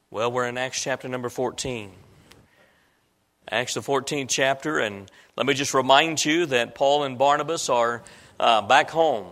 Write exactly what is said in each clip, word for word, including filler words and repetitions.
Well, we're in Acts chapter number fourteen. Acts the fourteenth chapter, and let me just remind you that Paul and Barnabas are uh, back home.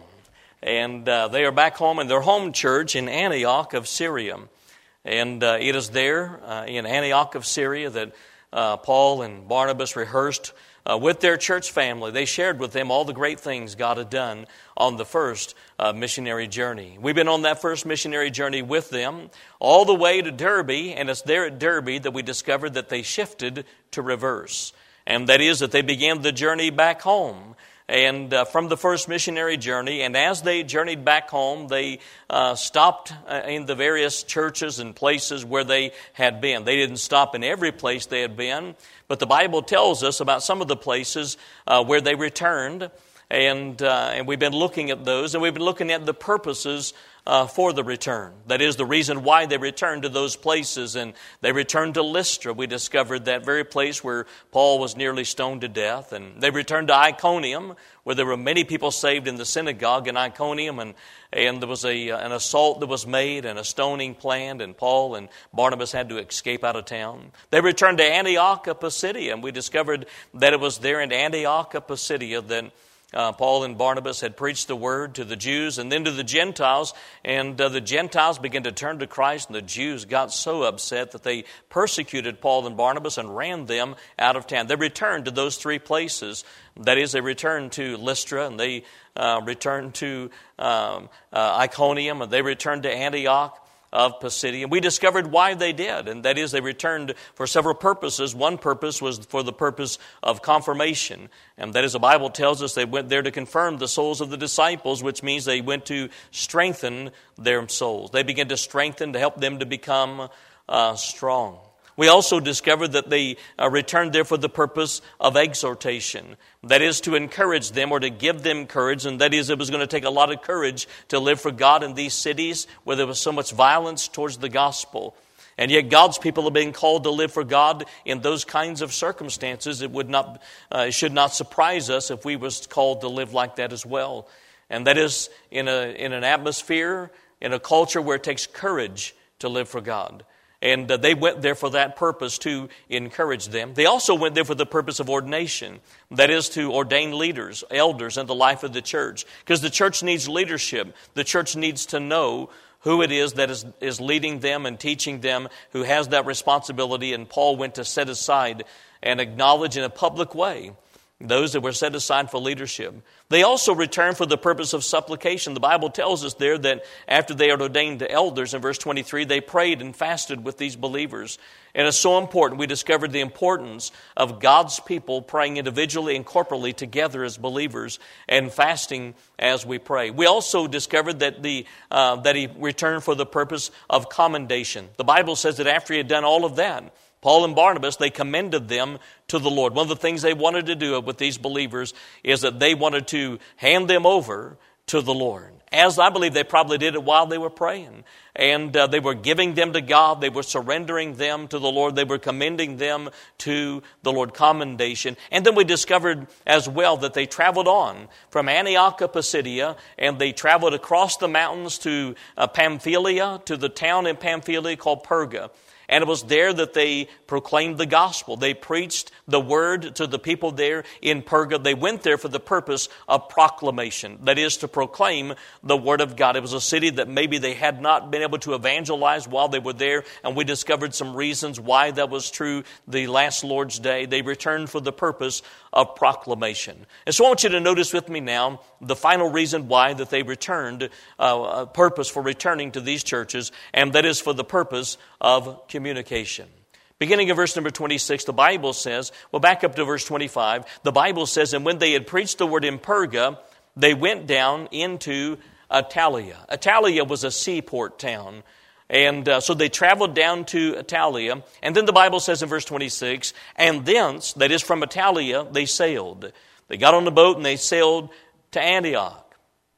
And uh, they are back home in their home church in Antioch of Syria. And uh, it is there uh, in Antioch of Syria that uh, Paul and Barnabas rehearsed Uh, with their church family. They shared with them all the great things God had done on the first uh, missionary journey. We've been on that first missionary journey with them all the way to Derbe, and it's there at Derbe that we discovered that they shifted to reverse. And that is that they began the journey back home. And uh, from the first missionary journey, and as they journeyed back home, they uh, stopped uh, in the various churches and places where they had been. They didn't stop in every place they had been, but the Bible tells us about some of the places uh, where they returned, and uh, and we've been looking at those, and we've been looking at the purposes Uh, for the return. That is the reason why they returned to those places. And they returned to Lystra. We discovered that very place where Paul was nearly stoned to death. And they returned to Iconium, where there were many people saved in the synagogue in Iconium. And, and there was a, an assault that was made and a stoning planned. And Paul and Barnabas had to escape out of town. They returned to Antioch of Pisidia. And we discovered that it was there in Antioch of Pisidia that Uh, Paul and Barnabas had preached the word to the Jews and then to the Gentiles, and uh, the Gentiles began to turn to Christ, and the Jews got so upset that they persecuted Paul and Barnabas and ran them out of town. They returned to those three places. That is, they returned to Lystra, and they uh, returned to um, uh, Iconium, and they returned to Antioch of Pisidia. And we discovered why they did, and that is they returned for several purposes. One purpose was for the purpose of confirmation, and that is the Bible tells us they went there to confirm the souls of the disciples, which means they went to strengthen their souls. They began to strengthen to help them to become uh, strong. We also discovered that they uh, returned there for the purpose of exhortation. That is to encourage them or to give them courage. And that is it was going to take a lot of courage to live for God in these cities where there was so much violence towards the gospel. And yet God's people have been called to live for God in those kinds of circumstances. It would not, uh, it should not surprise us if we was called to live like that as well. And that is in a in an atmosphere, in a culture where it takes courage to live for God. And uh, they went there for that purpose, to encourage them. They also went there for the purpose of ordination. That is to ordain leaders, elders in the life of the church. Because the church needs leadership. The church needs to know who it is that is, is leading them and teaching them, who has that responsibility. And Paul went to set aside and acknowledge in a public way those that were set aside for leadership. They also returned for the purpose of supplication. The Bible tells us there that after they are ordained to elders, in verse twenty-three, they prayed and fasted with these believers. And it's so important. We discovered the importance of God's people praying individually and corporately together as believers and fasting as we pray. We also discovered that the uh, that he returned for the purpose of commendation. The Bible says that after he had done all of that, Paul and Barnabas, they commended them to the Lord. One of the things they wanted to do with these believers is that they wanted to hand them over to the Lord. As I believe they probably did it while they were praying. And uh, they were giving them to God. They were surrendering them to the Lord. They were commending them to the Lord. Commendation. And then we discovered as well that they traveled on from Antioch of Pisidia, and they traveled across the mountains to uh, Pamphylia, to the town in Pamphylia called Perga. And it was there that they proclaimed the gospel. They preached the word to the people there in Perga. They went there for the purpose of proclamation. That is, to proclaim the word of God. It was a city that maybe they had not been able to evangelize while they were there. And we discovered some reasons why that was true the last Lord's Day. They returned for the purpose of proclamation. And so I want you to notice with me now the final reason why that they returned, uh, a purpose for returning to these churches, and that is for the purpose of communication. Beginning of verse number twenty-six, the Bible says, well, back up to verse twenty-five, the Bible says, and when they had preached the word in Perga, they went down into Attalia. Attalia was a seaport town. And uh, so they traveled down to Attalia. And then the Bible says in verse twenty-six, and thence, that is from Attalia, they sailed. They got on the boat and they sailed to Antioch.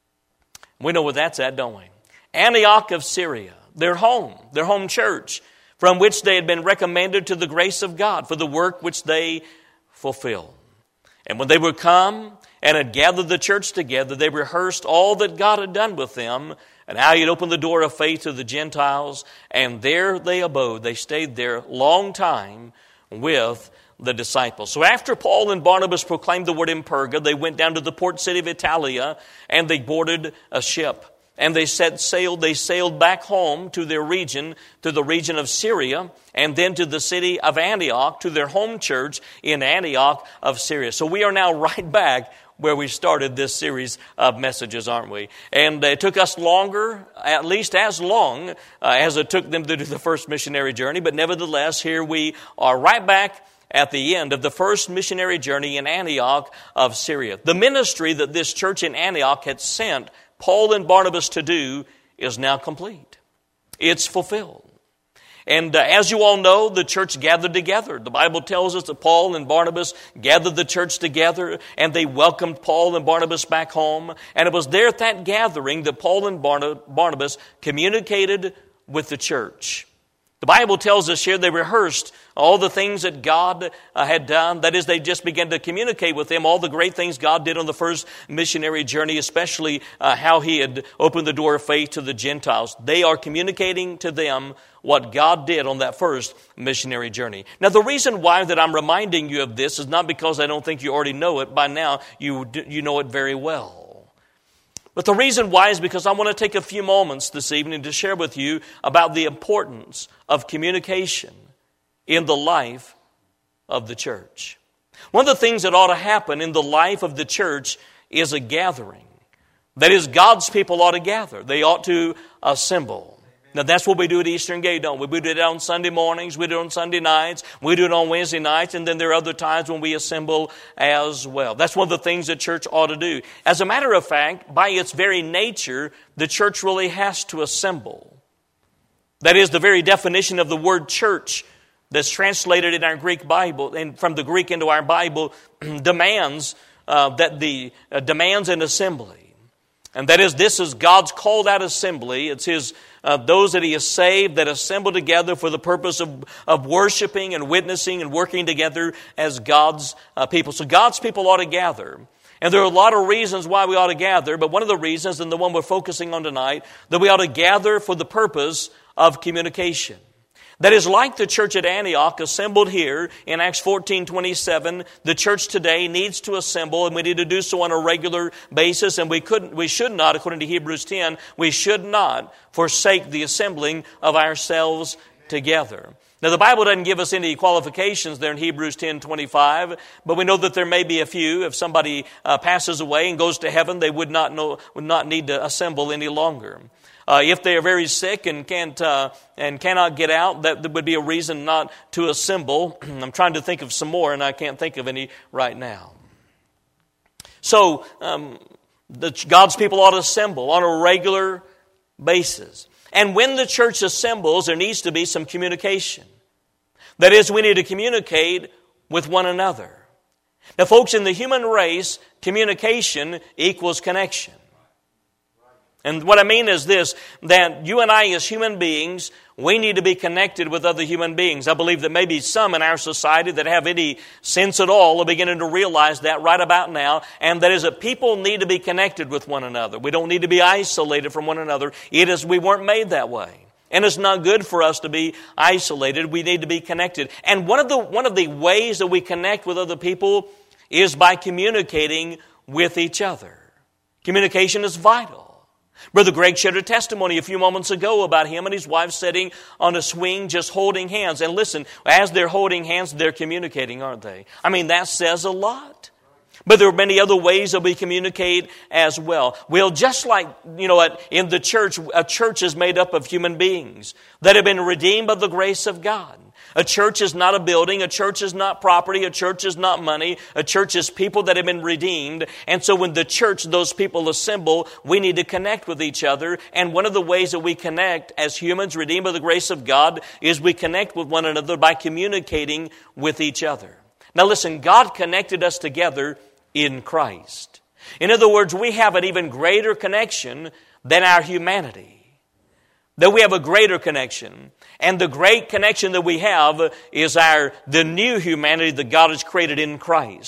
We know where that's at, don't we? Antioch of Syria, their home, their home church, from which they had been recommended to the grace of God for the work which they fulfilled. And when they would come and had gathered the church together, they rehearsed all that God had done with them and how He had opened the door of faith to the Gentiles. And there they abode. They stayed there a long time with the disciples. So after Paul and Barnabas proclaimed the word in Perga, they went down to the port city of Italia and they boarded a ship. And they set sail, they sailed back home to their region, to the region of Syria, and then to the city of Antioch, to their home church in Antioch of Syria. So we are now right back where we started this series of messages, aren't we? And it took us longer, at least as long uh, as it took them to do the first missionary journey. But nevertheless, here we are right back at the end of the first missionary journey in Antioch of Syria. The ministry that this church in Antioch had sent Paul and Barnabas to do is now complete. It's fulfilled. And uh, as you all know, the church gathered together. The Bible tells us that Paul and Barnabas gathered the church together and they welcomed Paul and Barnabas back home. And it was there at that gathering that Paul and Barna- Barnabas communicated with the church. The Bible tells us here they rehearsed all the things that God uh, had done. That is, they just began to communicate with them all the great things God did on the first missionary journey, especially uh, how He had opened the door of faith to the Gentiles. They are communicating to them what God did on that first missionary journey. Now, the reason why that I'm reminding you of this is not because I don't think you already know it. By now, you you know it very well. But the reason why is because I want to take a few moments this evening to share with you about the importance of communication in the life of the church. One of the things that ought to happen in the life of the church is a gathering. That is, God's people ought to gather. They ought to assemble. Now, that's what we do at Eastern Gate, don't we? We do it on Sunday mornings, we do it on Sunday nights, we do it on Wednesday nights, and then there are other times when we assemble as well. That's one of the things that church ought to do. As a matter of fact, by its very nature, the church really has to assemble. That is, the very definition of the word church that's translated in our Greek Bible, and from the Greek into our Bible, demands uh, that the uh, demands an assembly. And that is, this is God's called out assembly. It's His uh, those that He has saved that assemble together for the purpose of, of worshiping and witnessing and working together as God's uh, people. So God's people ought to gather. And there are a lot of reasons why we ought to gather, but one of the reasons, and the one we're focusing on tonight, that we ought to gather for the purpose of communication. That is, like the church at Antioch assembled here in Acts fourteen twenty-seven, the church today needs to assemble, and we need to do so on a regular basis. And we couldn't, we should not, according to Hebrews ten, we should not forsake the assembling of ourselves together. Now, the Bible doesn't give us any qualifications there in Hebrews ten twenty-five, but we know that there may be a few. If somebody uh, passes away and goes to heaven, they would not know, would not need to assemble any longer. Uh, if they are very sick and can't uh, and cannot get out, that, that would be a reason not to assemble. I'm trying to think of some more, and I can't think of any right now. So, um, the, God's people ought to assemble on a regular basis. And when the church assembles, there needs to be some communication. That is, we need to communicate with one another. Now, folks, in the human race, communication equals connection. And what I mean is this, that you and I as human beings, we need to be connected with other human beings. I believe that maybe some in our society that have any sense at all are beginning to realize that right about now, and that is that people need to be connected with one another. We don't need to be isolated from one another. It is, we weren't made that way. And it's not good for us to be isolated. We need to be connected. And one of the one of the ways that we connect with other people is by communicating with each other. Communication is vital. Brother Greg shared a testimony a few moments ago about him and his wife sitting on a swing just holding hands. And listen, as they're holding hands, they're communicating, aren't they? I mean, that says a lot. But there are many other ways that we communicate as well. Well, just like, you know, in the church, a church is made up of human beings that have been redeemed by the grace of God. A church is not a building. A church is not property. A church is not money. A church is people that have been redeemed. And so when the church, those people assemble, we need to connect with each other. And one of the ways that we connect as humans redeemed by the grace of God is we connect with one another by communicating with each other. Now listen, God connected us together in Christ. In other words, we have an even greater connection than our humanity. That we have a greater connection. And the great connection that we have is our the new humanity that God has created in Christ.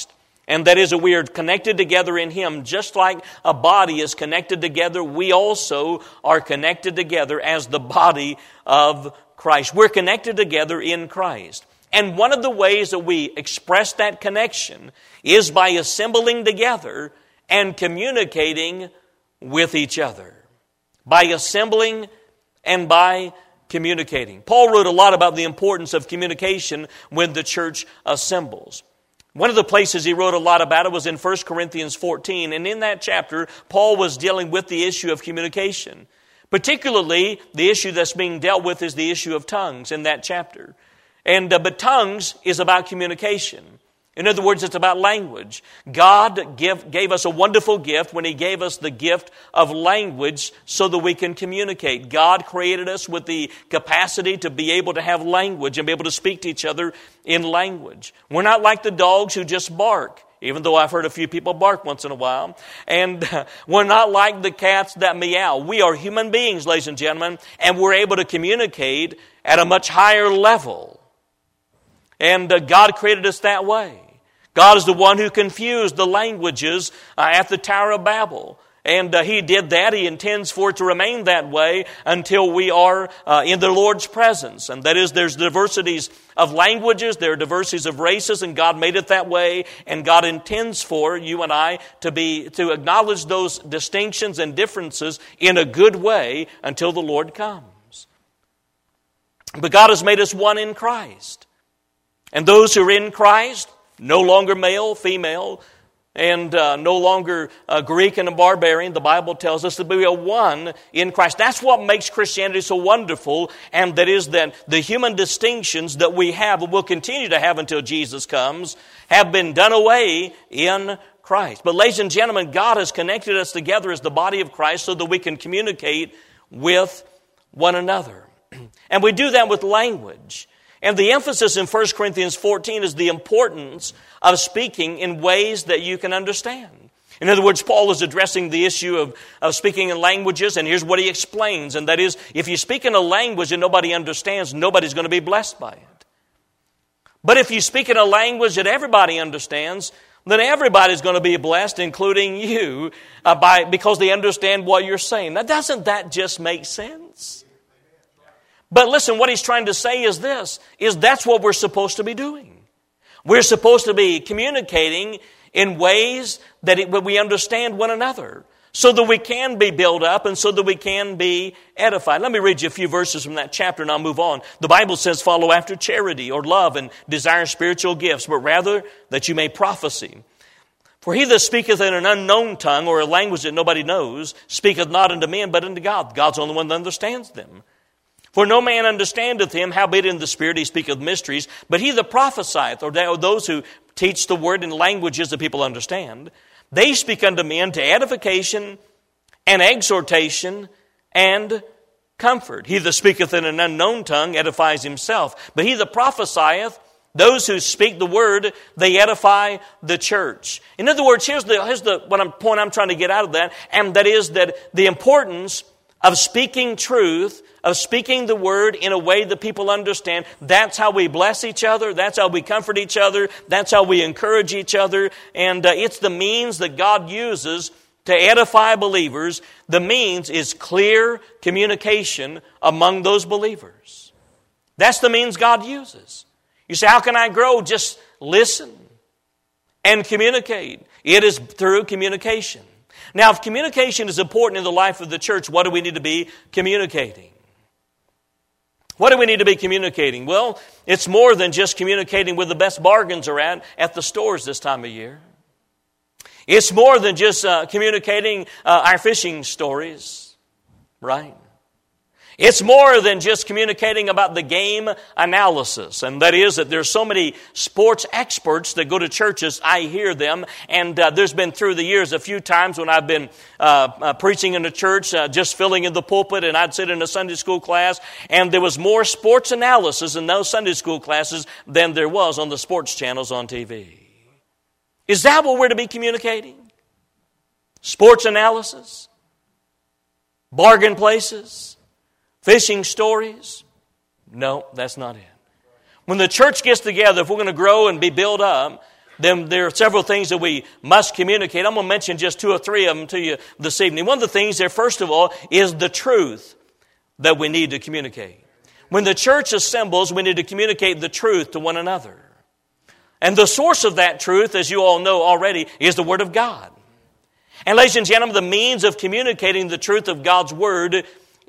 And that is that we are connected together in Him. Just like a body is connected together, we also are connected together as the body of Christ. We're connected together in Christ. And one of the ways that we express that connection is by assembling together and communicating with each other. By assembling and by communicating. Paul wrote a lot about the importance of communication when the church assembles. One of the places he wrote a lot about it was in First Corinthians fourteen. And in that chapter, Paul was dealing with the issue of communication. Particularly, the issue that's being dealt with is the issue of tongues in that chapter. And uh, but tongues is about communication. In other words, it's about language. God give, gave us a wonderful gift when He gave us the gift of language so that we can communicate. God created us with the capacity to be able to have language and be able to speak to each other in language. We're not like the dogs who just bark, even though I've heard a few people bark once in a while. And uh, we're not like the cats that meow. We are human beings, ladies and gentlemen, and we're able to communicate at a much higher level. And uh, God created us that way. God is the one who confused the languages uh, at the Tower of Babel. And uh, He did that. He intends for it to remain that way until we are uh, in the Lord's presence. And that is, there's diversities of languages, there are diversities of races, and God made it that way. And God intends for you and I to be to acknowledge those distinctions and differences in a good way until the Lord comes. But God has made us one in Christ. And those who are in Christ, no longer male, female, and uh, no longer uh, Greek and a barbarian. The Bible tells us to be a one in Christ. That's what makes Christianity so wonderful, and that is that the human distinctions that we have and will continue to have until Jesus comes have been done away in Christ. But ladies and gentlemen, God has connected us together as the body of Christ so that we can communicate with one another. And we do that with language. And the emphasis in First Corinthians fourteen is the importance of speaking in ways that you can understand. In other words, Paul is addressing the issue of, of speaking in languages, and here's what he explains, and that is, if you speak in a language and nobody understands, nobody's going to be blessed by it. But if you speak in a language that everybody understands, then everybody's going to be blessed, including you, uh, by because they understand what you're saying. Now, doesn't that just make sense? But listen, what he's trying to say is this, is that's what we're supposed to be doing. We're supposed to be communicating in ways that it, we understand one another, so that we can be built up and so that we can be edified. Let me read you a few verses from that chapter and I'll move on. The Bible says, follow after charity or love and desire spiritual gifts, but rather that you may prophesy. For he that speaketh in an unknown tongue or a language that nobody knows, speaketh not unto men but unto God. God's the only one that understands them. For no man understandeth him, howbeit in the Spirit he speaketh mysteries. But he that prophesieth, or those who teach the word in languages that people understand, they speak unto men to edification and exhortation and comfort. He that speaketh in an unknown tongue edifies himself. But he that prophesieth, those who speak the word, they edify the church. In other words, here's the here's the what I'm, point I'm trying to get out of that, and that is that the importance of speaking truth, of speaking the word in a way that people understand. That's how we bless each other. That's how we comfort each other. That's how we encourage each other. And uh, it's the means that God uses to edify believers. The means is clear communication among those believers. That's the means God uses. You say, how can I grow? Just listen and communicate. It is through communication. Now, if communication is important in the life of the church, what do we need to be communicating? What do we need to be communicating? Well, it's more than just communicating where the best bargains are at at the stores this time of year. It's more than just uh, communicating uh, our fishing stories, right? It's more than just communicating about the game analysis. And that is that there's so many sports experts that go to churches, I hear them. And uh, there's been through the years a few times when I've been uh, uh, preaching in a church, uh, just filling in the pulpit, and I'd sit in a Sunday school class, and there was more sports analysis in those Sunday school classes than there was on the sports channels on T V. Is that what we're to be communicating? Sports analysis? Bargain places? Fishing stories? No, that's not it. When the church gets together, if we're going to grow and be built up, then there are several things that we must communicate. I'm going to mention just two or three of them to you this evening. One of the things there, first of all, is the truth that we need to communicate. When the church assembles, we need to communicate the truth to one another. And the source of that truth, as you all know already, is the Word of God. And ladies and gentlemen, the means of communicating the truth of God's Word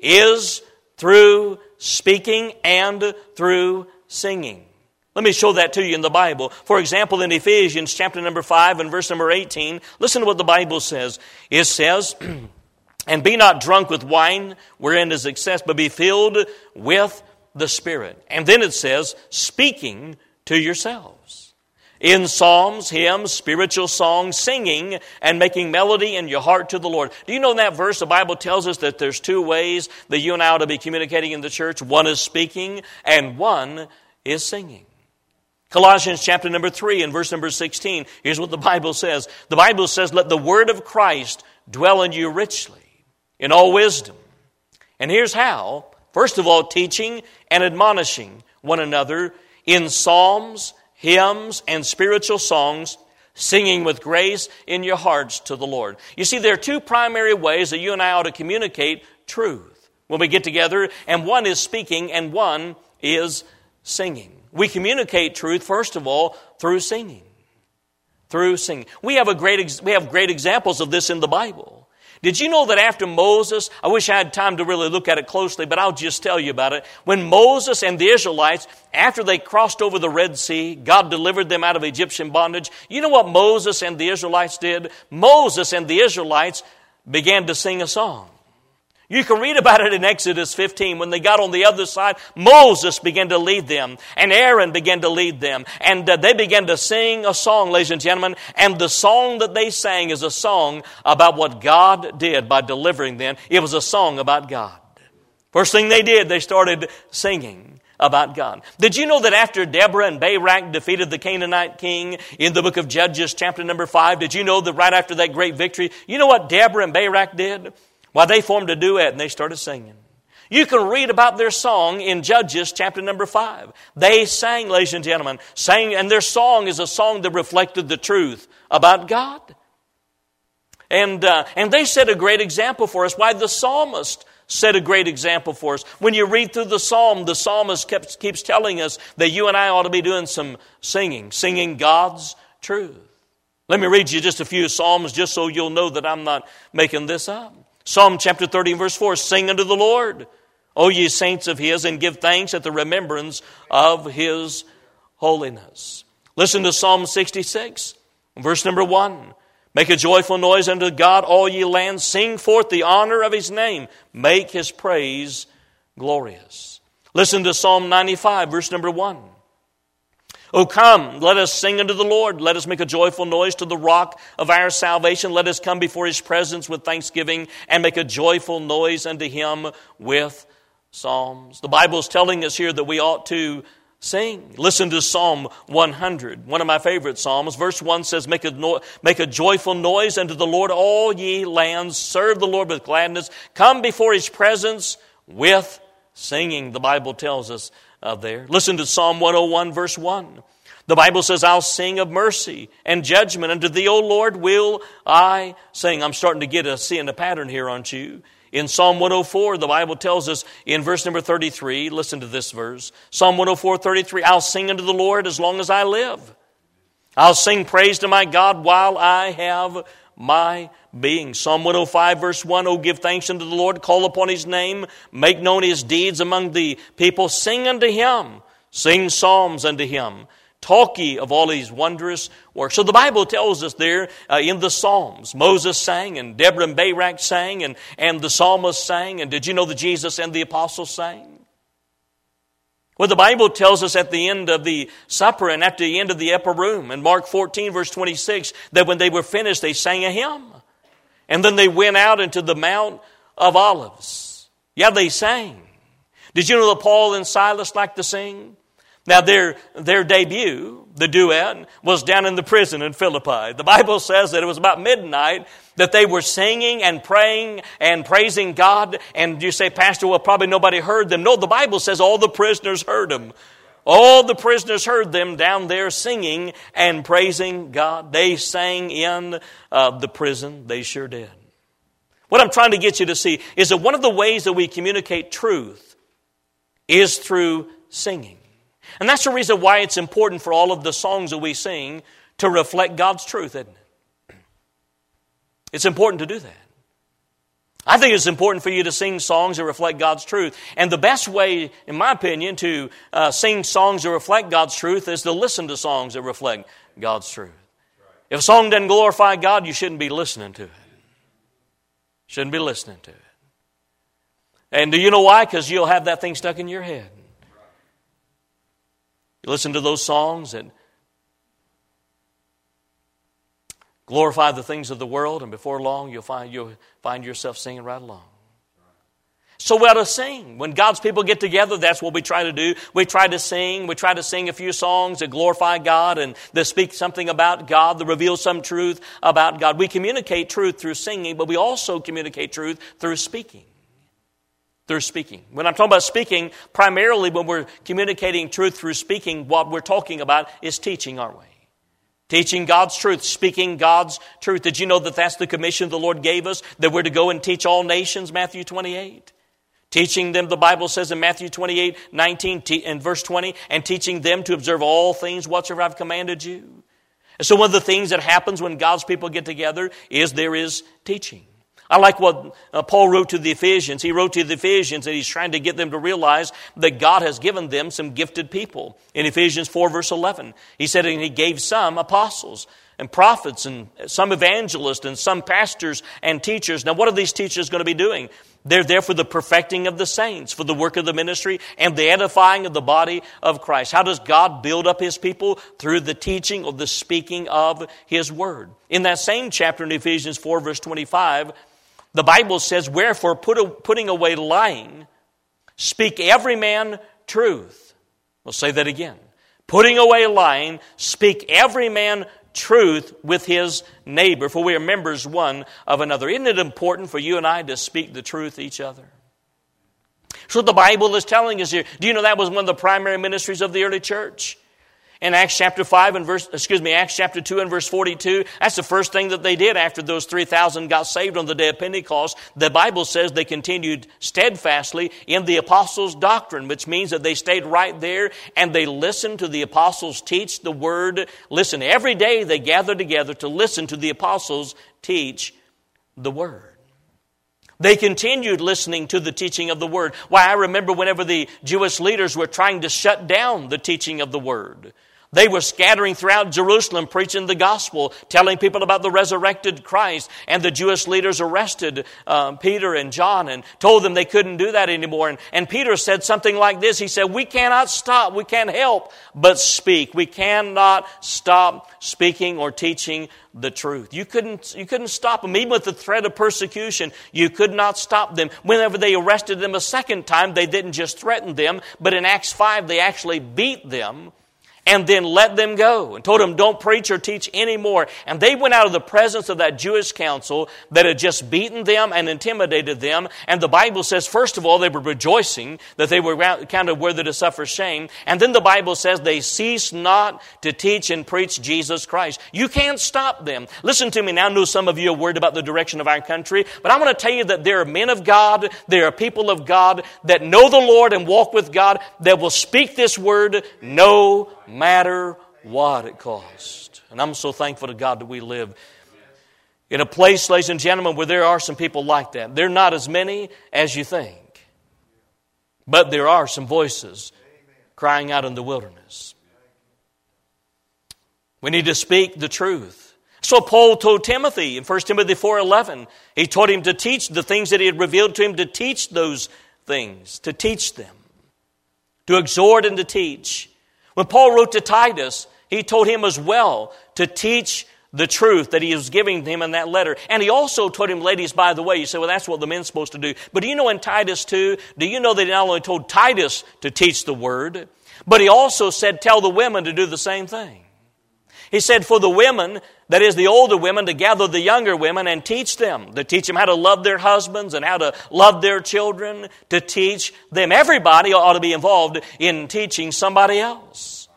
is through speaking and through singing. Let me show that to you in the Bible. For example, in Ephesians chapter number five and verse number eighteen, listen to what the Bible says. It says, "And be not drunk with wine, wherein is excess, but be filled with the Spirit." And then it says, "speaking to yourselves in psalms, hymns, spiritual songs, singing and making melody in your heart to the Lord." Do you know in that verse the Bible tells us that there's two ways that you and I ought to be communicating in the church? One is speaking and one is singing. Colossians chapter number three and verse number sixteen. Here's what the Bible says. The Bible says, "Let the word of Christ dwell in you richly, in all wisdom." And here's how. First of all, teaching and admonishing one another in psalms, hymns, and spiritual songs, singing with grace in your hearts to the Lord. You see, there are two primary ways that you and I ought to communicate truth when we get together, and one is speaking and one is singing. We communicate truth, first of all, through singing. Through singing. We have a great we have great examples of this in the Bible. Did you know that after Moses, I wish I had time to really look at it closely, but I'll just tell you about it. When Moses and the Israelites, after they crossed over the Red Sea, God delivered them out of Egyptian bondage. You know what Moses and the Israelites did? Moses and the Israelites began to sing a song. You can read about it in Exodus fifteen. When they got on the other side, Moses began to lead them, and Aaron began to lead them. And uh, they began to sing a song, ladies and gentlemen. And the song that they sang is a song about what God did by delivering them. It was a song about God. First thing they did, they started singing about God. Did you know that after Deborah and Barak defeated the Canaanite king in the book of Judges, chapter number five, did you know that right after that great victory, you know what Deborah and Barak did? Well, they formed a duet and they started singing. You can read about their song in Judges chapter number five. They sang, ladies and gentlemen, sang, and their song is a song that reflected the truth about God. And uh, and they set a great example for us. Why, the psalmist set a great example for us. When you read through the psalm, the psalmist keeps, keeps telling us that you and I ought to be doing some singing, singing God's truth. Let me read you just a few psalms just so you'll know that I'm not making this up. Psalm chapter thirty verse four, "Sing unto the Lord, O ye saints of His, and give thanks at the remembrance of His holiness." Listen to Psalm sixty-six, verse number one. "Make a joyful noise unto God, all ye lands. Sing forth the honor of His name. Make His praise glorious." Listen to Psalm ninety-five, verse number one. "O come, let us sing unto the Lord. Let us make a joyful noise to the rock of our salvation. Let us come before His presence with thanksgiving and make a joyful noise unto Him with psalms." The Bible is telling us here that we ought to sing. Listen to Psalm one hundred, one of my favorite psalms. Verse one says, make a, no- make a joyful noise unto the Lord, all ye lands. Serve the Lord with gladness. Come before His presence with singing, the Bible tells us uh, there. Listen to Psalm one oh one, verse one. The Bible says, "I'll sing of mercy and judgment. Unto Thee, O Lord, will I sing." I'm starting to get a seeing a pattern here, aren't you? In Psalm one oh four, the Bible tells us in verse number thirty-three, listen to this verse. Psalm one oh four, thirty-three, "I'll sing unto the Lord as long as I live. I'll sing praise to my God while I have my being." Psalm one oh five, verse one, "Oh, give thanks unto the Lord, call upon His name, make known His deeds among the people. Sing unto Him, sing psalms unto Him. Talk ye of all His wondrous works." So the Bible tells us there uh, in the Psalms, Moses sang and Deborah and Barak sang and, and the psalmist sang. And did you know that Jesus and the apostles sang? Well, the Bible tells us at the end of the supper and at the end of the upper room in Mark fourteen, verse twenty-six, that when they were finished, they sang a hymn. And then they went out into the Mount of Olives. Yeah, they sang. Did you know that Paul and Silas liked to sing? Now, their their debut, the duet, was down in the prison in Philippi. The Bible says that it was about midnight that they were singing and praying and praising God. And you say, "Pastor, well, probably nobody heard them." No, the Bible says all the prisoners heard them. All the prisoners heard them down there singing and praising God. They sang in uh, the prison. They sure did. What I'm trying to get you to see is that one of the ways that we communicate truth is through singing. And that's the reason why it's important for all of the songs that we sing to reflect God's truth, isn't it? It's important to do that. I think it's important for you to sing songs that reflect God's truth. And the best way, in my opinion, to uh, sing songs that reflect God's truth is to listen to songs that reflect God's truth. If a song doesn't glorify God, you shouldn't be listening to it. Shouldn't be listening to it. And do you know why? Because you'll have that thing stuck in your head. You listen to those songs that glorify the things of the world, and before long you'll find you'll find yourself singing right along. So we ought to sing. When God's people get together, that's what we try to do. We try to sing. We try to sing a few songs that glorify God and that speak something about God, that reveal some truth about God. We communicate truth through singing, but we also communicate truth through speaking. Through speaking. When I'm talking about speaking, primarily when we're communicating truth through speaking, what we're talking about is teaching, aren't we? Teaching God's truth, speaking God's truth. Did you know that that's the commission the Lord gave us, that we're to go and teach all nations, Matthew twenty-eight? Teaching them, the Bible says in Matthew twenty-eight, nineteen and verse twenty, and teaching them to observe all things whatsoever I've commanded you. And so one of the things that happens when God's people get together is there is teaching. I like what uh, Paul wrote to the Ephesians. He wrote to the Ephesians that he's trying to get them to realize that God has given them some gifted people. In Ephesians four verse eleven, he said, and he gave some apostles and prophets and some evangelists and some pastors and teachers. Now what are these teachers going to be doing? They're there for the perfecting of the saints, for the work of the ministry and the edifying of the body of Christ. How does God build up His people? Through the teaching or the speaking of His word. In that same chapter in Ephesians four verse twenty-five, the Bible says, wherefore put, putting away lying, speak every man truth. We'll say that again. Putting away lying, speak every man truth with his neighbor, for we are members one of another. Isn't it important for you and I to speak the truth to each other? So the Bible is telling us here. Do you know that was one of the primary ministries of the early church? In Acts chapter five and verse, excuse me, Acts chapter two and verse forty-two, that's the first thing that they did after those three thousand got saved on the day of Pentecost. The Bible says they continued steadfastly in the apostles' doctrine, which means that they stayed right there and they listened to the apostles teach the word. Listen, every day they gathered together to listen to the apostles teach the word. They continued listening to the teaching of the word. Why, I remember whenever the Jewish leaders were trying to shut down the teaching of the word. They were scattering throughout Jerusalem, preaching the gospel, telling people about the resurrected Christ. And the Jewish leaders arrested um, Peter and John and told them they couldn't do that anymore. And, and Peter said something like this. He said, we cannot stop, we can't help but speak. We cannot stop speaking or teaching the truth. You couldn't, you couldn't stop them. Even with the threat of persecution, you could not stop them. Whenever they arrested them a second time, they didn't just threaten them, but in Acts five, they actually beat them and then let them go and told them, don't preach or teach anymore. And they went out of the presence of that Jewish council that had just beaten them and intimidated them. And the Bible says, first of all, they were rejoicing that they were kind of worthy to suffer shame. And then the Bible says they ceased not to teach and preach Jesus Christ. You can't stop them. Listen to me now. I know some of you are worried about the direction of our country, but I want to tell you that there are men of God, there are people of God that know the Lord and walk with God that will speak this word no matter what it costs. And I'm so thankful to God that we live in a place, ladies and gentlemen, where there are some people like that. They're not as many as you think. But there are some voices crying out in the wilderness. We need to speak the truth. So Paul told Timothy in First Timothy four eleven, he told him to teach the things that he had revealed to him, to teach those things, to teach them, to exhort and to teach. When Paul wrote to Titus, he told him as well to teach the truth that he was giving him in that letter. And he also told him, ladies, by the way, you say, well, that's what the men's supposed to do. But do you know in Titus two, do you know that he not only told Titus to teach the word, but he also said, tell the women to do the same thing. He said for the women, that is the older women, to gather the younger women and teach them. To teach them how to love their husbands and how to love their children. To teach them. Everybody ought to be involved in teaching somebody else.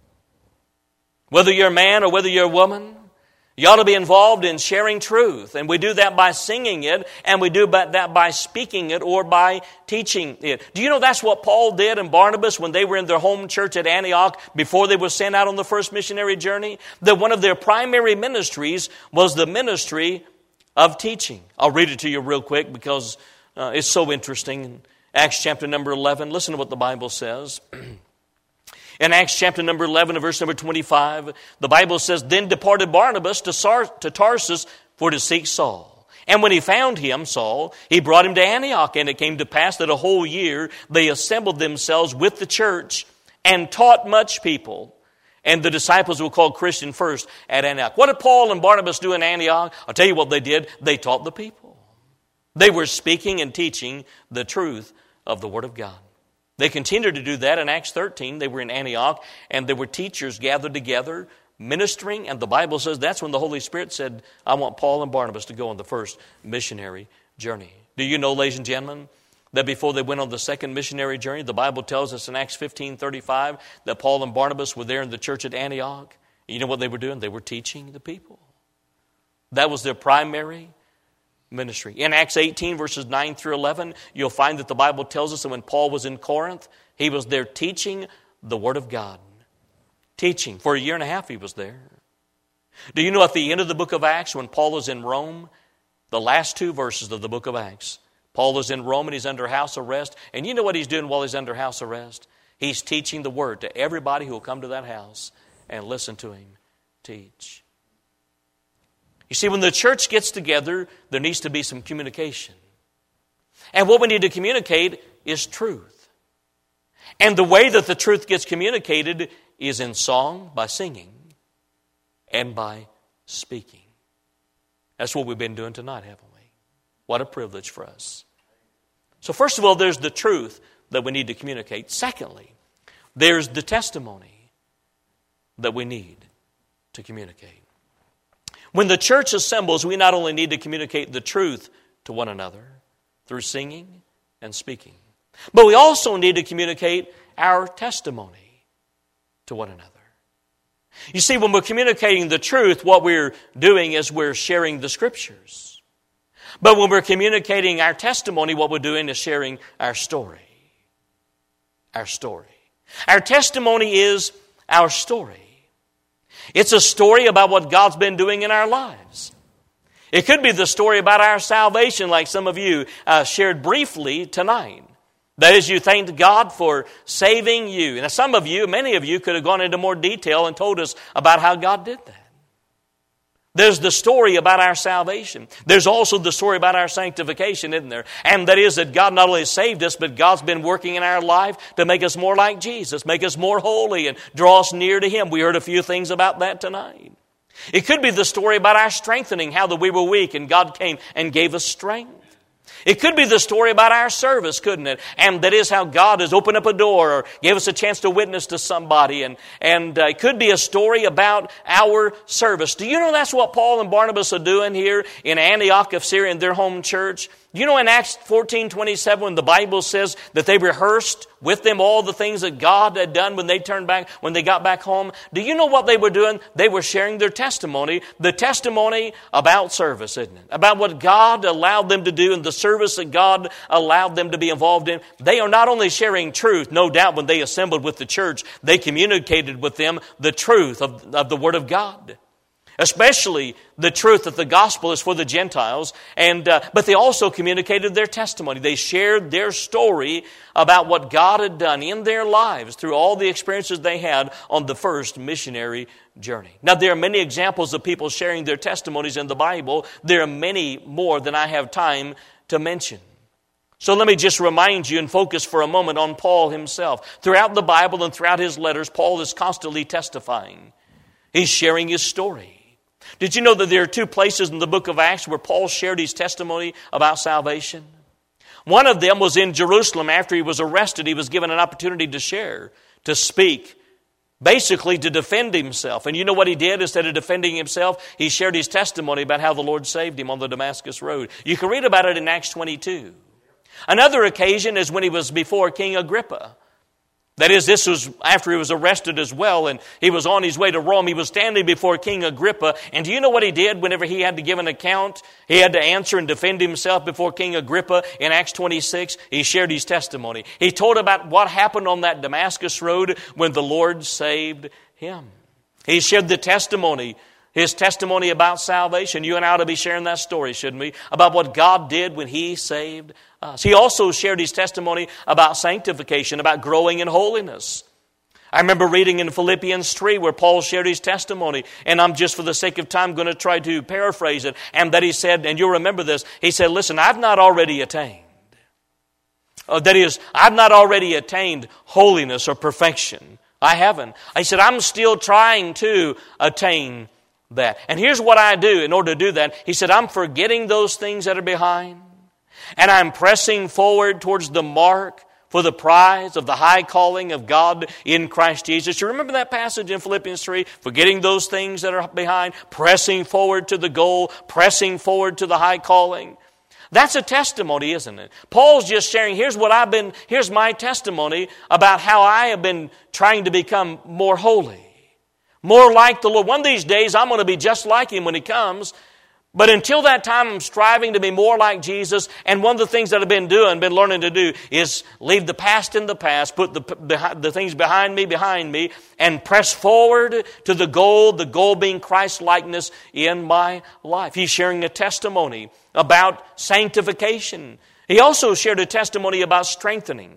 Whether you're a man or whether you're a woman, you ought to be involved in sharing truth. And we do that by singing it, and we do that by speaking it or by teaching it. Do you know that's what Paul did and Barnabas when they were in their home church at Antioch before they were sent out on the first missionary journey? That one of their primary ministries was the ministry of teaching. I'll read it to you real quick because uh, it's so interesting. In Acts chapter number eleven, listen to what the Bible says. In Acts chapter number eleven and verse number twenty-five, the Bible says, Then departed Barnabas to, Sar- to Tarsus for to seek Saul. And when he found him, Saul, he brought him to Antioch. And it came to pass that a whole year they assembled themselves with the church and taught much people. And the disciples were called Christian first at Antioch. What did Paul and Barnabas do in Antioch? I'll tell you what they did. They taught the people. They were speaking and teaching the truth of the Word of God. They continued to do that in Acts thirteen. They were in Antioch, and there were teachers gathered together, ministering. And the Bible says that's when the Holy Spirit said, I want Paul and Barnabas to go on the first missionary journey. Do you know, ladies and gentlemen, that before they went on the second missionary journey, the Bible tells us in Acts fifteen thirty-five that Paul and Barnabas were there in the church at Antioch. You know what they were doing? They were teaching the people. That was their primary ministry. In Acts eighteen, verses nine through eleven, you'll find that the Bible tells us that when Paul was in Corinth, he was there teaching the Word of God. Teaching. For a year and a half he was there. Do you know at the end of the book of Acts, when Paul is in Rome, the last two verses of the book of Acts, Paul is in Rome and he's under house arrest. And you know what he's doing while he's under house arrest? He's teaching the Word to everybody who will come to that house and listen to him teach. You see, when the church gets together, there needs to be some communication. And what we need to communicate is truth. And the way that the truth gets communicated is in song, by singing, and by speaking. That's what we've been doing tonight, haven't we? What a privilege for us. So first of all, there's the truth that we need to communicate. Secondly, there's the testimony that we need to communicate. When the church assembles, we not only need to communicate the truth to one another through singing and speaking, but we also need to communicate our testimony to one another. You see, when we're communicating the truth, what we're doing is we're sharing the Scriptures. But when we're communicating our testimony, what we're doing is sharing our story. Our story. Our testimony is our story. It's a story about what God's been doing in our lives. It could be the story about our salvation, like some of you uh, shared briefly tonight. That is, you thanked God for saving you. And some of you, many of you, could have gone into more detail and told us about how God did that. There's the story about our salvation. There's also the story about our sanctification, isn't there? And that is that God not only saved us, but God's been working in our life to make us more like Jesus, make us more holy, and draw us near to Him. We heard a few things about that tonight. It could be the story about our strengthening, how that we were weak and God came and gave us strength. It could be the story about our service, couldn't it? And that is how God has opened up a door or gave us a chance to witness to somebody. And, and uh, it could be a story about our service. Do you know that's what Paul and Barnabas are doing here in Antioch of Syria in their home church? You know in Acts fourteen twenty-seven when the Bible says that they rehearsed with them all the things that God had done when they turned back, when they got back home? Do you know what they were doing? They were sharing their testimony, the testimony about service, isn't it? About what God allowed them to do and the service that God allowed them to be involved in. They are not only sharing truth, no doubt when they assembled with the church, they communicated with them the truth of, of the Word of God. Especially the truth that the gospel is for the Gentiles. And uh, but they also communicated their testimony. They shared their story about what God had done in their lives through all the experiences they had on the first missionary journey. Now, there are many examples of people sharing their testimonies in the Bible. There are many more than I have time to mention. So let me just remind you and focus for a moment on Paul himself. Throughout the Bible and throughout his letters, Paul is constantly testifying. He's sharing his story. Did you know that there are two places in the book of Acts where Paul shared his testimony about salvation? One of them was in Jerusalem. After he was arrested, he was given an opportunity to share, to speak basically to defend himself. And you know what he did? Instead of defending himself, he shared his testimony about how the Lord saved him on the Damascus Road. You can read about it in Acts twenty-two. Another occasion is when he was before King Agrippa. That is, this was after he was arrested as well, and he was on his way to Rome. He was standing before King Agrippa, and do you know what he did whenever he had to give an account? He had to answer and defend himself before King Agrippa. In Acts twenty-six, he shared his testimony. He told about what happened on that Damascus Road when the Lord saved him. He shared the testimony, his testimony about salvation. You and I ought to be sharing that story, shouldn't we? About what God did when He saved us. He also shared his testimony about sanctification, about growing in holiness. I remember reading in Philippians three where Paul shared his testimony, and I'm just for the sake of time going to try to paraphrase it, and that he said, and you'll remember this, he said, listen, I've not already attained. Uh, that is, I've not already attained holiness or perfection. I haven't. He said, I'm still trying to attain that. And here's what I do in order to do that. He said, I'm forgetting those things that are behind, and I'm pressing forward towards the mark for the prize of the high calling of God in Christ Jesus. You remember that passage in Philippians three? Forgetting those things that are behind, pressing forward to the goal, pressing forward to the high calling. That's a testimony, isn't it? Paul's just sharing, here's what I've been, here's my testimony about how I have been trying to become more holy, more like the Lord. One of these days, I'm going to be just like Him when He comes. But until that time, I'm striving to be more like Jesus. And one of the things that I've been doing, been learning to do, is leave the past in the past, put the, the things behind me, behind me, and press forward to the goal, the goal being Christ-likeness in my life. He's sharing a testimony about sanctification. He also shared a testimony about strengthening.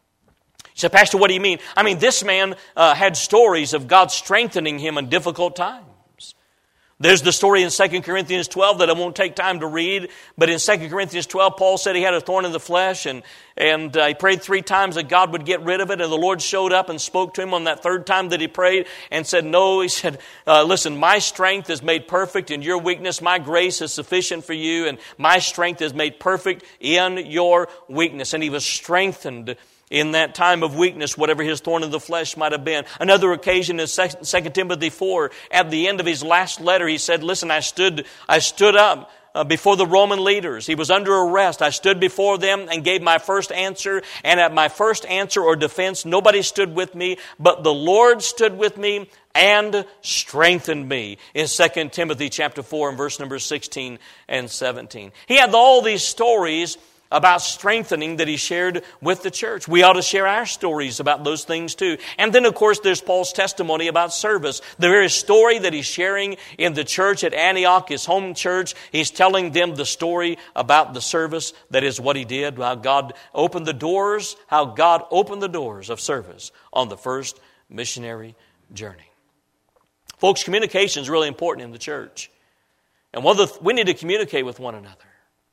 He said, Pastor, what do you mean? I mean, this man uh, had stories of God strengthening him in difficult times. There's the story in Second Corinthians twelve that I won't take time to read, but in Second Corinthians twelve, Paul said he had a thorn in the flesh, and, and uh, he prayed three times that God would get rid of it, and the Lord showed up and spoke to him on that third time that he prayed and said, no, he said, uh, listen, my strength is made perfect in your weakness. My grace is sufficient for you, and my strength is made perfect in your weakness. And he was strengthened in that time of weakness, whatever his thorn in the flesh might have been. Another occasion is Second Timothy four. At the end of his last letter, he said, listen, I stood, I stood up uh, before the Roman leaders. He was under arrest. I stood before them and gave my first answer. And at my first answer or defense, nobody stood with me, but the Lord stood with me and strengthened me. In Second Timothy chapter four and verse number sixteen and seventeen. He had all these stories about strengthening that he shared with the church. We ought to share our stories about those things too. And then, of course, there's Paul's testimony about service. The very story that he's sharing in the church at Antioch, his home church, he's telling them the story about the service. That is what he did, how God opened the doors, how God opened the doors of service on the first missionary journey. Folks, communication is really important in the church. And one of the, we need to communicate with one another.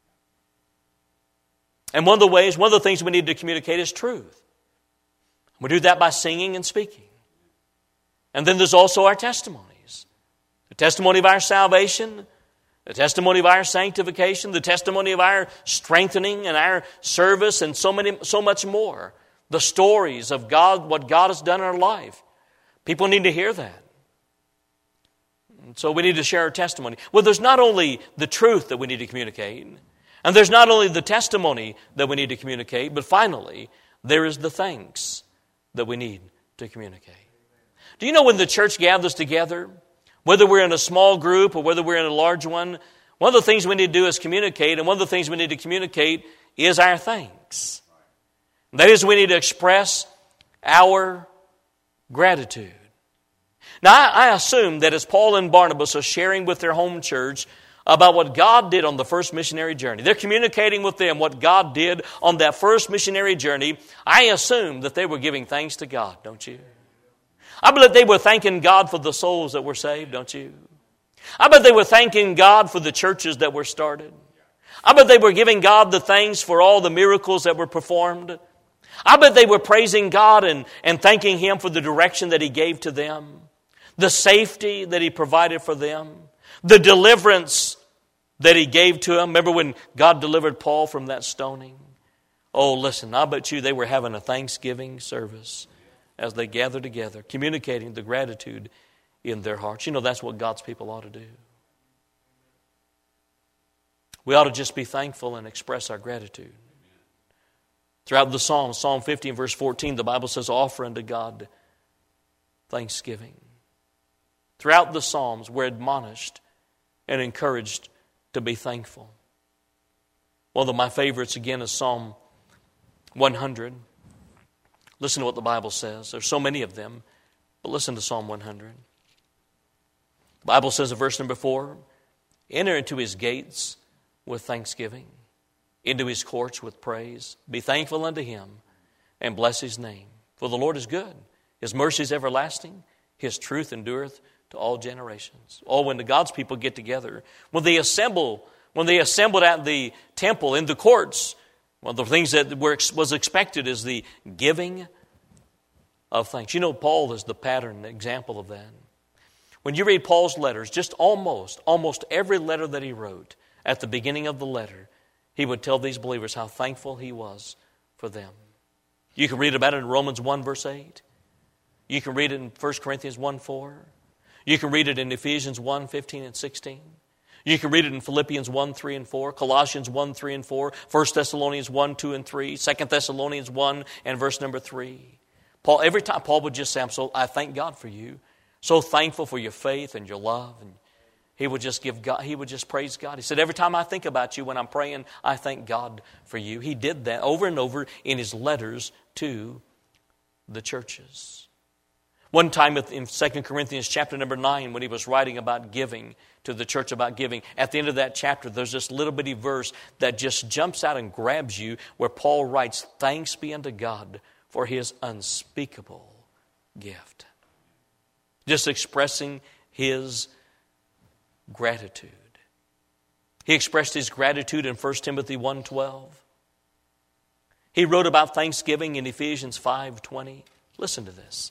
And one of the ways, one of the things we need to communicate is truth. We do that by singing and speaking. And then there's also our testimonies. The testimony of our salvation, the testimony of our sanctification, the testimony of our strengthening and our service, and so many, so much more. The stories of God, what God has done in our life. People need to hear that. And so we need to share our testimony. Well, there's not only the truth that we need to communicate, and there's not only the testimony that we need to communicate, but finally, there is the thanks that we need to communicate. Do you know when the church gathers together, whether we're in a small group or whether we're in a large one, one of the things we need to do is communicate, and one of the things we need to communicate is our thanks. That is, we need to express our gratitude. Now, I assume that as Paul and Barnabas are sharing with their home church about what God did on the first missionary journey, they're communicating with them what God did on that first missionary journey. I assume that they were giving thanks to God, don't you? I believe they were thanking God for the souls that were saved, don't you? I bet they were thanking God for the churches that were started. I bet they were giving God the thanks for all the miracles that were performed. I bet they were praising God and, and thanking Him for the direction that He gave to them, the safety that He provided for them, the deliverance that He gave to them. Remember when God delivered Paul from that stoning? Oh, listen, I bet you they were having a Thanksgiving service as they gather together, communicating the gratitude in their hearts. You know, that's what God's people ought to do. We ought to just be thankful and express our gratitude. Throughout the Psalms, Psalm fifty and verse fourteen, the Bible says, offer unto God thanksgiving. Throughout the Psalms, we're admonished and encouraged to be thankful. One of my favorites, again, is Psalm one hundred. Listen to what the Bible says. There's so many of them, but listen to Psalm one hundred. The Bible says in verse number four, enter into His gates with thanksgiving, into His courts with praise. Be thankful unto Him and bless His name. For the Lord is good. His mercy is everlasting. His truth endureth to all generations. Oh, when the God's people get together, when they assemble, when they assembled at the temple, in the courts, one of the things that were, was expected is the giving of thanks. You know, Paul is the pattern example of that. When you read Paul's letters, just almost, almost every letter that he wrote, at the beginning of the letter, he would tell these believers how thankful he was for them. You can read about it in Romans one, verse eight. You can read it in First Corinthians one, four. You can read it in Ephesians one, fifteen and sixteen. You can read it in Philippians one, three and four, Colossians one, three and four, First Thessalonians one, two and three, Second Thessalonians one and verse number three. Paul, every time Paul would just say, I'm so, I thank God for you. So thankful for your faith and your love. And he would just give God, he would just praise God. He said, every time I think about you when I'm praying, I thank God for you. He did that over and over in his letters to the churches. One time in Second Corinthians chapter number nine, when he was writing about giving, to the church about giving, at the end of that chapter, there's this little bitty verse that just jumps out and grabs you, where Paul writes, thanks be unto God for His unspeakable gift. Just expressing his gratitude. He expressed his gratitude in First Timothy one twelve. He wrote about thanksgiving in Ephesians five twenty. Listen to this.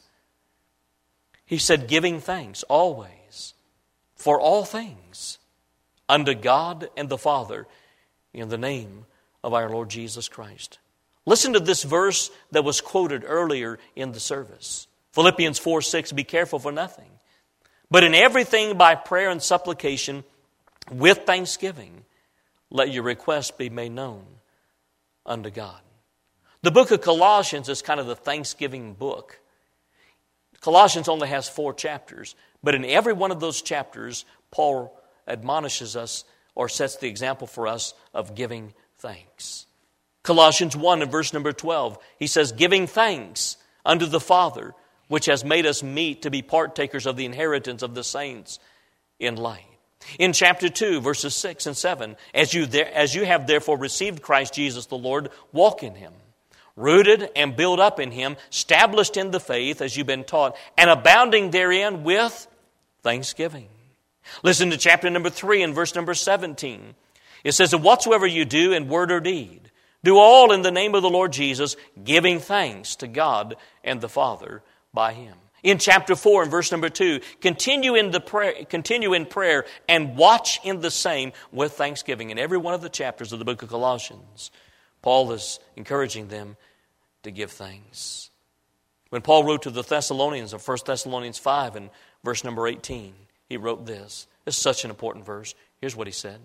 He said, giving thanks always for all things unto God and the Father in the name of our Lord Jesus Christ. Listen to this verse that was quoted earlier in the service. Philippians four six, be careful for nothing, but in everything by prayer and supplication with thanksgiving, let your requests be made known unto God. The book of Colossians is kind of the Thanksgiving book. Colossians only has four chapters, but in every one of those chapters, Paul admonishes us or sets the example for us of giving thanks. Colossians one and verse number twelve, he says, giving thanks unto the Father, which has made us meet to be partakers of the inheritance of the saints in light. In chapter two, verses six and seven, as you, there, as you have therefore received Christ Jesus the Lord, walk in Him, rooted and built up in Him, established in the faith as you've been taught, and abounding therein with thanksgiving. Listen to chapter number three and verse number seventeen. It says, and whatsoever you do in word or deed, do all in the name of the Lord Jesus, giving thanks to God and the Father by Him. In chapter four and verse number two, continue in the prayer, continue in prayer and watch in the same with thanksgiving. In every one of the chapters of the book of Colossians, Paul is encouraging them to give thanks. When Paul wrote to the Thessalonians in First Thessalonians five and verse number eighteen, he wrote this. This is such an important verse. Here's what he said.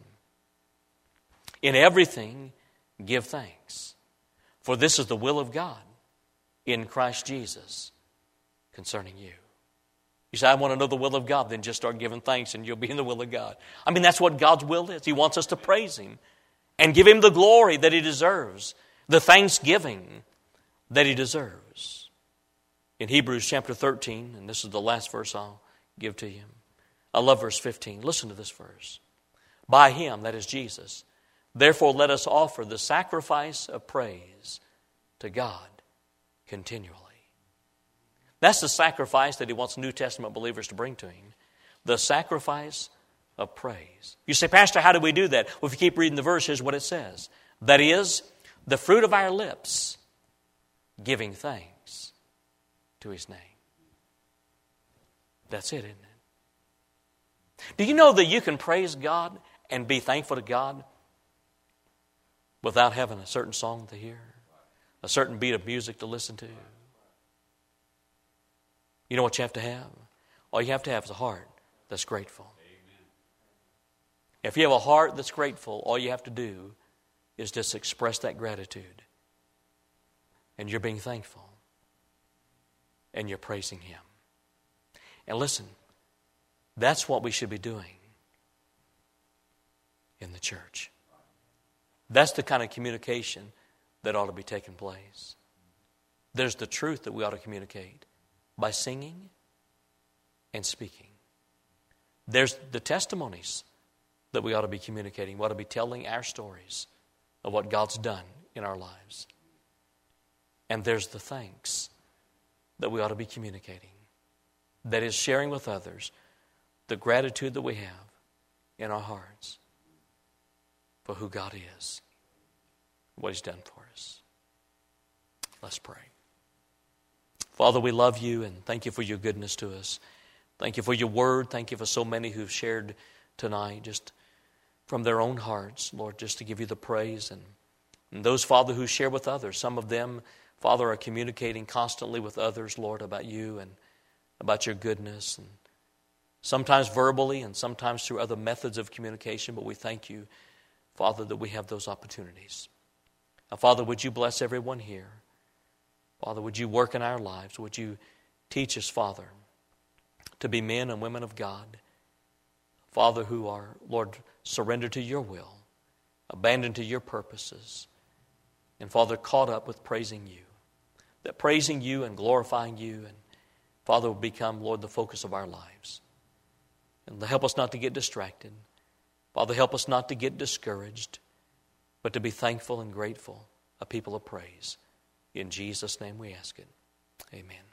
In everything, give thanks, for this is the will of God in Christ Jesus concerning you. You say, I want to know the will of God, then just start giving thanks and you'll be in the will of God. I mean, that's what God's will is. He wants us to praise Him and give Him the glory that He deserves, the thanksgiving that He deserves. In Hebrews chapter thirteen, and this is the last verse I'll give to you. I love verse fifteen. Listen to this verse. By Him, that is Jesus, therefore let us offer the sacrifice of praise to God continually. That's the sacrifice that He wants New Testament believers to bring to Him. The sacrifice of praise. You say, Pastor, how do we do that? Well, if you keep reading the verse, here's what it says. That is, the fruit of our lips, giving thanks to His name. That's it, isn't it? Do you know that you can praise God and be thankful to God without having a certain song to hear, a certain beat of music to listen to? You know what you have to have? All you have to have is a heart that's grateful. Amen. If you have a heart that's grateful, all you have to do is just express that gratitude. And you're being thankful. And you're praising Him. And listen, that's what we should be doing in the church. That's the kind of communication that ought to be taking place. There's the truth that we ought to communicate by singing and speaking. There's the testimonies that we ought to be communicating. We ought to be telling our stories of what God's done in our lives. And there's the thanks that we ought to be communicating. That is sharing with others the gratitude that we have in our hearts for who God is, what He's done for us. Let's pray. Father, we love You and thank You for Your goodness to us. Thank You for Your word. Thank You for so many who've shared tonight just from their own hearts, Lord, just to give You the praise. And, and those, Father, who share with others, some of them, Father, are communicating constantly with others, Lord, about You and about Your goodness. And sometimes verbally and sometimes through other methods of communication, but we thank You, Father, that we have those opportunities. Now, Father, would You bless everyone here? Father, would You work in our lives? Would You teach us, Father, to be men and women of God, Father, who are, Lord, surrendered to Your will, abandoned to Your purposes, and, Father, caught up with praising You. That praising You and glorifying You, and, Father, will become, Lord, the focus of our lives. And help us not to get distracted. Father, help us not to get discouraged, but to be thankful and grateful, a people of praise. In Jesus' name we ask it. Amen.